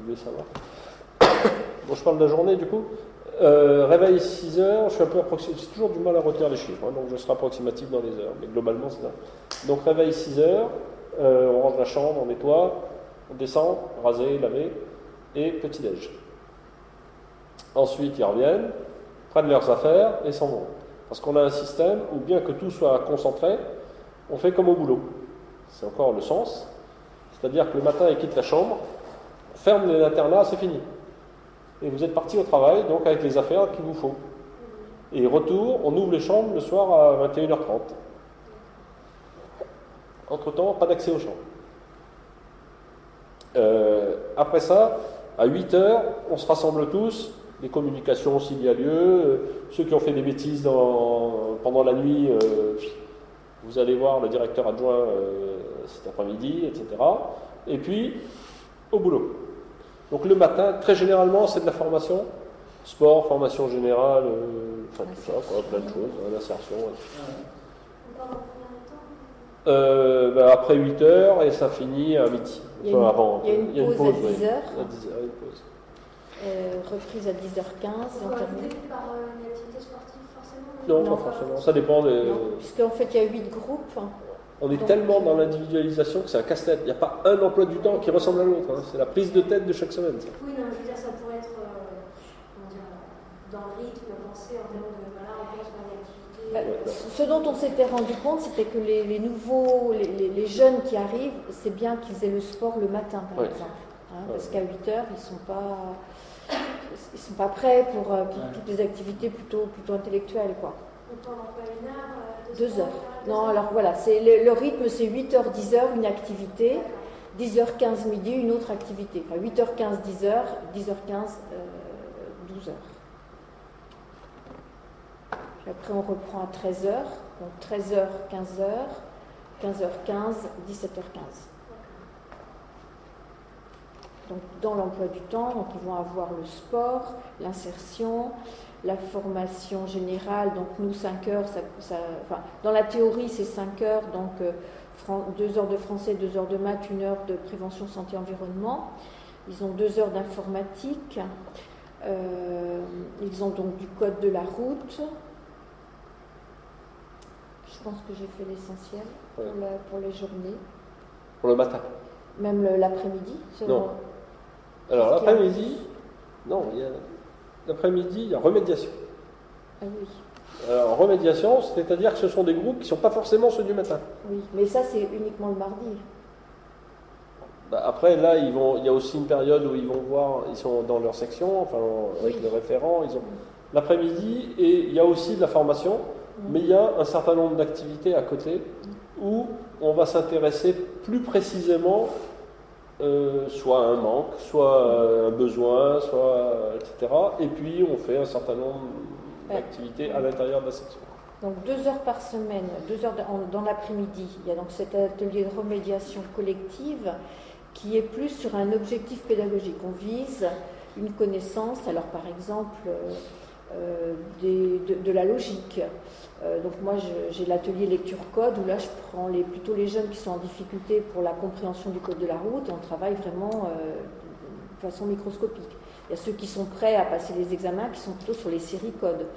devez savoir. Bon, je parle de la journée du coup. Réveil 6 heures, je suis un peu approximatif, j'ai toujours du mal à retenir les chiffres, hein, donc je serai approximatif dans les heures, mais globalement c'est ça. Donc réveil 6 heures, on range la chambre, on nettoie, on descend, raser, laver, et petit-déj. Ensuite ils reviennent, prennent leurs affaires et s'en vont. Parce qu'on a un système où bien que tout soit concentré, on fait comme au boulot. C'est encore le sens, c'est-à-dire que le matin ils quittent la chambre, on ferme les lanternats, c'est fini. Et vous êtes parti au travail, donc avec les affaires qu'il vous faut. Et retour, on ouvre les chambres le soir à 21h30. Entre-temps, pas d'accès aux chambres. Après ça, à 8h, on se rassemble tous, les communications s'il y a lieu, ceux qui ont fait des bêtises pendant la nuit, vous allez voir le directeur adjoint cet après-midi, etc. Et puis, au boulot. Donc le matin, très généralement, c'est de la formation, sport, formation générale, tout ça, quoi, plein de choses, l'insertion. Après 8h et ça finit à midi. Il y a une pause à 10h. Reprise à 10h15. On peut ajouter par une activité sportive forcément? Non, pas forcément, ça dépend des... Puisqu'en fait il y a 8 groupes. On est tellement dans l'individualisation que c'est un casse-tête. Il n'y a pas un emploi du temps qui ressemble à l'autre. Hein. C'est la prise de tête de chaque semaine. Ça. Oui, non, je veux dire, ça pourrait être dans le rythme, penser en termes de on pense par l'activité. Ce dont on s'était rendu compte, c'était que les nouveaux, les jeunes qui arrivent, c'est bien qu'ils aient le sport le matin, par exemple. Hein, parce qu'à 8h, ils sont pas prêts pour toutes les activités plutôt intellectuelles, quoi. Donc pendant quoi, 1 heure 2 heures. Non, alors voilà, le rythme c'est 8h, 10h, une activité, 10h15 midi, une autre activité. Enfin, 8h15, 10h, 10h15, 12h. Puis après on reprend à 13h, donc 13h, 15h, 15h15, 17h15. Donc dans l'emploi du temps, donc ils vont avoir le sport, l'insertion, la formation générale, donc nous 5 heures, dans la théorie c'est 5 heures, donc 2 heures de français, 2 heures de maths, 1 heure de prévention santé environnement. Ils ont 2 heures d'informatique, ils ont donc du code de la route. Je pense que j'ai fait l'essentiel pour les journées. Pour le matin? Même l'après-midi? Non. Alors l'après-midi, l'après-midi, il y a remédiation. Ah oui. Alors remédiation, c'est-à-dire que ce sont des groupes qui ne sont pas forcément ceux du matin. Oui, mais ça c'est uniquement le mardi. Après, là, il y a aussi une période où ils vont voir, ils sont dans leur section, enfin avec le référent, ils ont l'après-midi, et il y a aussi de la formation, mais il y a un certain nombre d'activités à côté où on va s'intéresser plus précisément soit à un manque, soit un besoin, etc. Et puis on fait un certain nombre d'activités à l'intérieur de la section. Donc 2 heures par semaine, 2 heures dans l'après-midi. Il y a donc cet atelier de remédiation collective qui est plus sur un objectif pédagogique. On vise une connaissance, alors par exemple de la logique. Donc moi j'ai l'atelier lecture code où là je prends plutôt les jeunes qui sont en difficulté pour la compréhension du code de la route et on travaille vraiment de façon microscopique. Il y a ceux qui sont prêts à passer les examens qui sont plutôt sur les séries codes.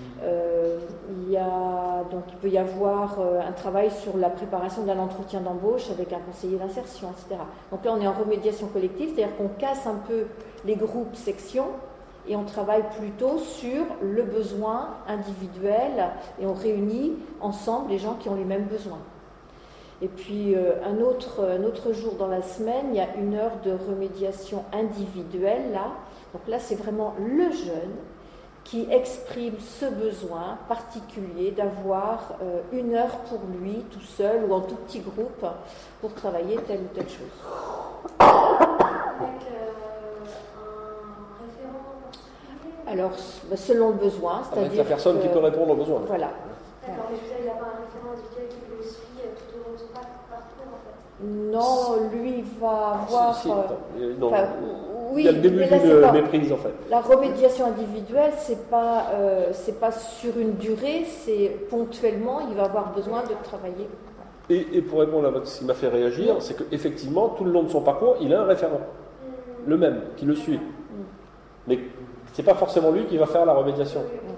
Il peut y avoir un travail sur la préparation d'un entretien d'embauche avec un conseiller d'insertion, etc. Donc là on est en remédiation collective, c'est-à-dire qu'on casse un peu les groupes sections et on travaille plutôt sur le besoin individuel et on réunit ensemble les gens qui ont les mêmes besoins. Et puis un autre jour dans la semaine, il y a 1 heure de remédiation individuelle là. Donc là c'est vraiment le jeune qui exprime ce besoin particulier d'avoir 1 heure pour lui tout seul ou en tout petit groupe pour travailler telle ou telle chose. Alors, selon le besoin, c'est-à-dire avec la personne qui peut répondre aux besoins. Voilà. D'accord, mais il n'y a pas un référent individuel qui le suit tout au long de son parcours, en fait? Non, lui, il va avoir... il y a le début d'une méprise, en fait. La remédiation individuelle, c'est pas sur une durée, c'est ponctuellement, il va avoir besoin de travailler. Et pour répondre à ce qui m'a fait réagir, c'est qu'effectivement, tout le long de son parcours, il a un référent. le même, qui le suit. Mais c'est pas forcément lui qui va faire la remédiation.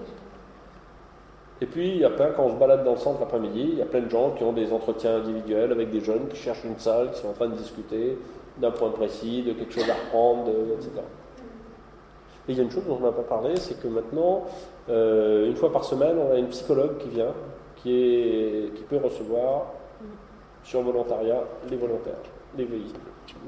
Et puis, il y a plein, quand on se balade dans le centre l'après-midi, il y a plein de gens qui ont des entretiens individuels avec des jeunes qui cherchent une salle, qui sont en train de discuter d'un point précis, de quelque chose à reprendre, etc. Et il y a une chose dont on n'a pas parlé, c'est que maintenant, une fois par semaine, on a une psychologue qui vient, qui peut recevoir sur volontariat les volontaires, les VI.